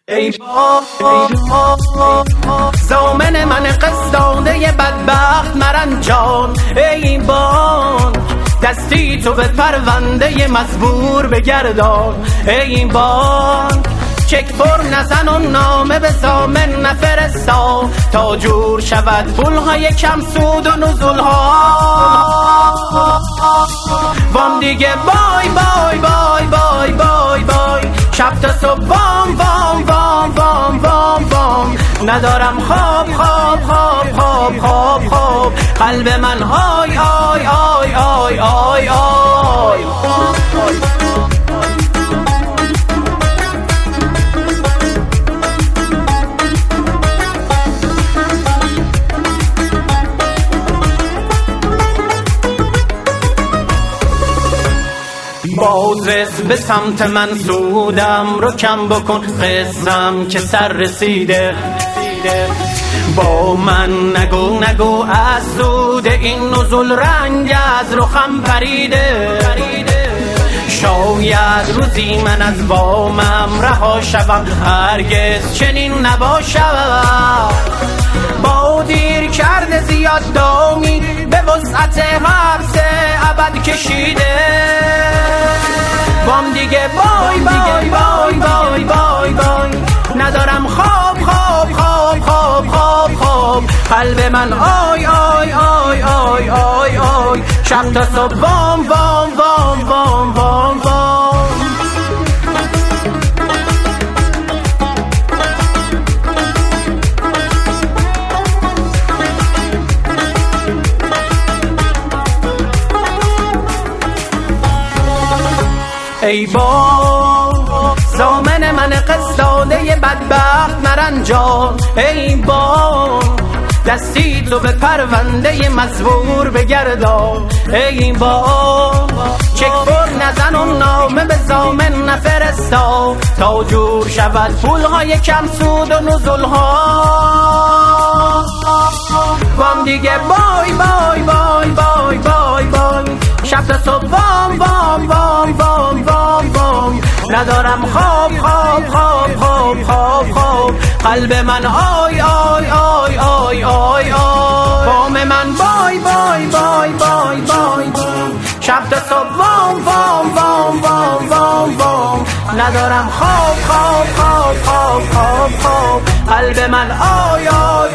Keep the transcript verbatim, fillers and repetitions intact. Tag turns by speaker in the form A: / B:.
A: ای زامن من قصدانه بدبخت مرنجان، ای بان دستی تو به پرونده مزبور بگردان. ای بان چک پر نزن و نامه به زامن نفرستا، تا جور شود پولهای کم سود و نزولها. وام دیگه بای بای بای بای بای بای، شب تا صبح وام وام وام وام وام وام. ندارم خواب خواب خواب خواب خواب خواب، قلب من آی آی آی آی آی آی. بازرس به سمت من سودم رو کم بکن، قسم که سر رسیده. با من نگو نگو از سود این نزول، رنگ از رخم پریده. شاید روزی من از وامم رها شوم، هرگز چنین نباشم. با دیر کرده زیاد دامی به وسعت حبس ابد کشیده. وام دیگه بای بای بای بای بای بای، ندارم خواب خواب خواب خواب خواب خواب. قلب من آی آی آی آی آی آی، شب تا صبح وام وام وام وام وام وام. ای با زامن من قصداده بدبخت مرنجان، ای با دستی تو به پرونده مزبور بگردان. ای با چک پر نزن و نامه به زامن نفرستا، تا جور شود پولهای کم سود و نزولها. وام دیگه بای بای بای بای بای بای، شب تا صبح وام وام وام وام وام وام. ندارم خواب خواب خواب خواب خواب خواب، قلب من آی آی آی آی آی آی. وام من بای بای بای بای بای بای، شب تا صبح وام وام وام وام وام وام. ندارم خواب خواب خواب خواب خواب خواب، قلب من آی آی